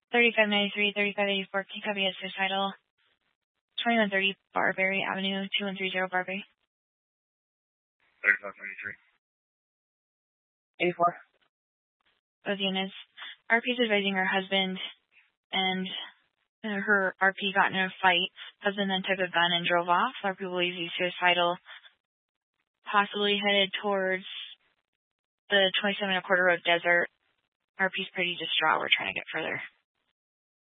3593, 3584, can you copy as suicidal? 2130 Barberry Avenue, 2130 Barberry. 3593. 84. Both units. RP is advising her husband and her RP got in a fight. Husband then took a gun and drove off. RP believes he's suicidal, possibly headed towards the 27 and a quarter road desert. RP's pretty distraught. We're trying to get further.